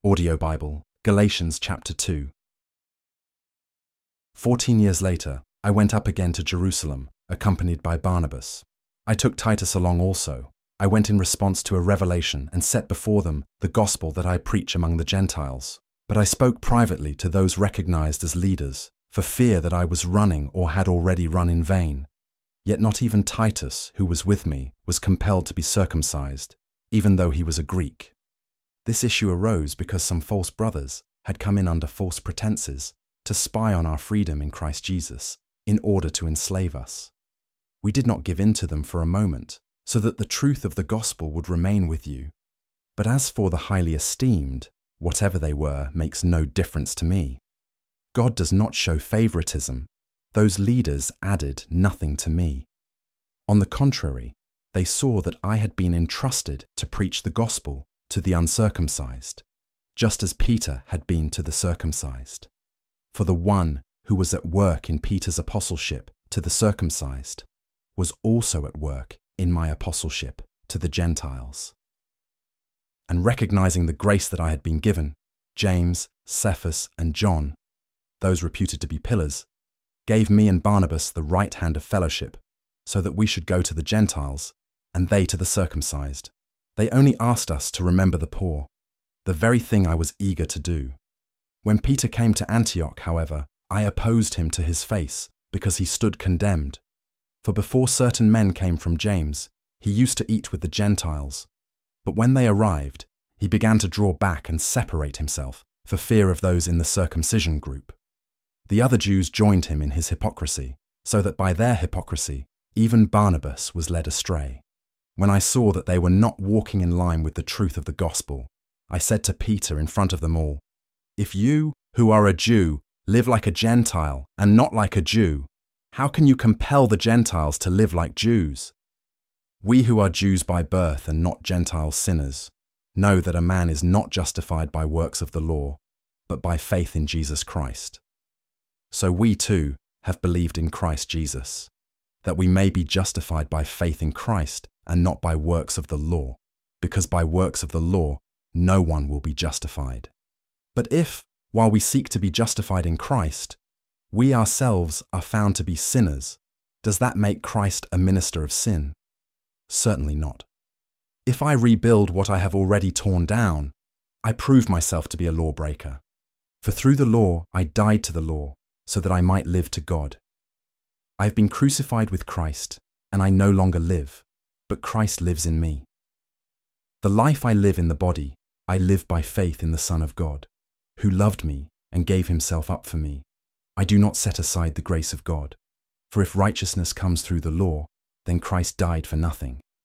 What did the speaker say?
Audio Bible, Galatians chapter 2. 14 years later, I went up again to Jerusalem, accompanied by Barnabas. I took Titus along also. I went in response to a revelation and set before them the gospel that I preach among the Gentiles. But I spoke privately to those recognized as leaders, for fear that I was running or had already run in vain. Yet not even Titus, who was with me, was compelled to be circumcised, even though he was a Greek. This issue arose because some false brothers had come in under false pretenses to spy on our freedom in Christ Jesus in order to enslave us. We did not give in to them for a moment, so that the truth of the gospel would remain with you. But as for the highly esteemed, whatever they were makes no difference to me. God does not show favoritism. Those leaders added nothing to me. On the contrary, they saw that I had been entrusted to preach the gospel to the uncircumcised, just as Peter had been to the circumcised. For the one who was at work in Peter's apostleship to the circumcised was also at work in my apostleship to the Gentiles. And recognizing the grace that I had been given, James, Cephas, and John, those reputed to be pillars, gave me and Barnabas the right hand of fellowship, so that we should go to the Gentiles, and they to the circumcised. They only asked us to remember the poor, the very thing I was eager to do. When Peter came to Antioch, however, I opposed him to his face, because he stood condemned. For before certain men came from James, he used to eat with the Gentiles. But when they arrived, he began to draw back and separate himself, for fear of those in the circumcision group. The other Jews joined him in his hypocrisy, so that by their hypocrisy, even Barnabas was led astray. When I saw that they were not walking in line with the truth of the gospel, I said to Peter in front of them all, "If you, who are a Jew, live like a Gentile and not like a Jew, how can you compel the Gentiles to live like Jews? We who are Jews by birth and not Gentile sinners know that a man is not justified by works of the law, but by faith in Jesus Christ. So we too have believed in Christ Jesus, that we may be justified by faith in Christ and not by works of the law, because by works of the law no one will be justified. But if, while we seek to be justified in Christ, we ourselves are found to be sinners, does that make Christ a minister of sin? Certainly not. If I rebuild what I have already torn down, I prove myself to be a lawbreaker. For through the law I died to the law, so that I might live to God. I have been crucified with Christ, and I no longer live, but Christ lives in me. The life I live in the body, I live by faith in the Son of God, who loved me and gave himself up for me. I do not set aside the grace of God. For if righteousness comes through the law, then Christ died for nothing.